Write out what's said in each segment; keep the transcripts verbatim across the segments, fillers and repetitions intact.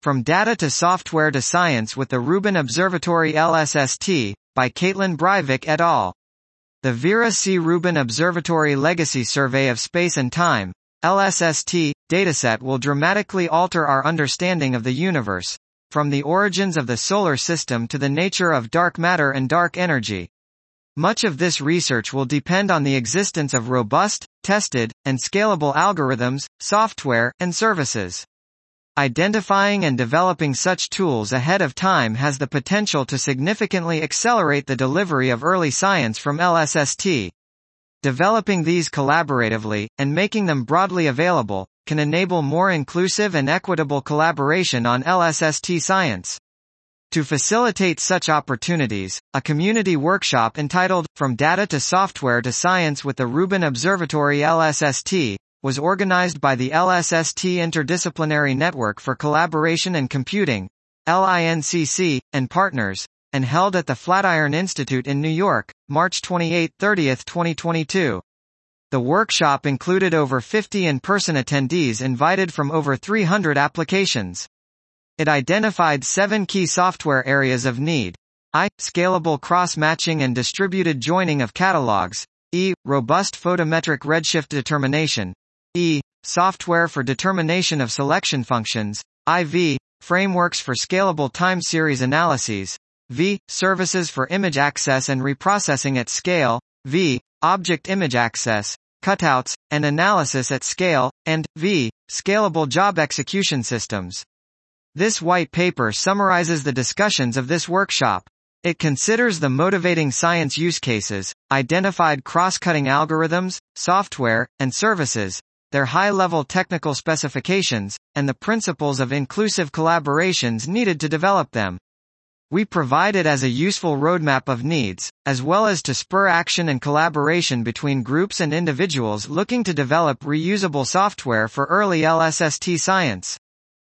From Data to Software to Science with the Rubin Observatory L S S T, by Caitlin Breivik et al. The Vera C. Rubin Observatory Legacy Survey of Space and Time, L S S T, dataset will dramatically alter our understanding of the universe, from the origins of the solar system to the nature of dark matter and dark energy. Much of this research will depend on the existence of robust, tested, and scalable algorithms, software, and services. Identifying and developing such tools ahead of time has the potential to significantly accelerate the delivery of early science from L S S T. Developing these collaboratively, and making them broadly available, can enable more inclusive and equitable collaboration on L S S T science. To facilitate such opportunities, a community workshop entitled, From Data to Software to Science with the Rubin Observatory L S S T, was organized by the L S S T Interdisciplinary Network for Collaboration and Computing, L I N C C, and partners, and held at the Flatiron Institute in New York, March twenty-eighth to thirtieth, twenty twenty-two. The workshop included over fifty in-person attendees invited from over three hundred applications. It identified seven key software areas of need. I. Scalable cross-matching and distributed joining of catalogs. E. Robust photometric redshift determination. E. Software for determination of selection functions. I V. Frameworks for scalable time series analyses. V. Services for image access and reprocessing at scale. V. Object image access, cutouts, and analysis at scale. And V. Scalable job execution systems. This white paper summarizes the discussions of this workshop. It considers the motivating science use cases, identified cross-cutting algorithms, software, and services, their high-level technical specifications, and the principles of inclusive collaborations needed to develop them. We provide it as a useful roadmap of needs, as well as to spur action and collaboration between groups and individuals looking to develop reusable software for early L S S T science.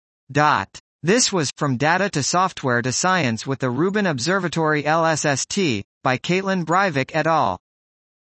Dot. This was From Data to Software to Science with the Rubin Observatory L S S T, by Caitlin Breivik et al.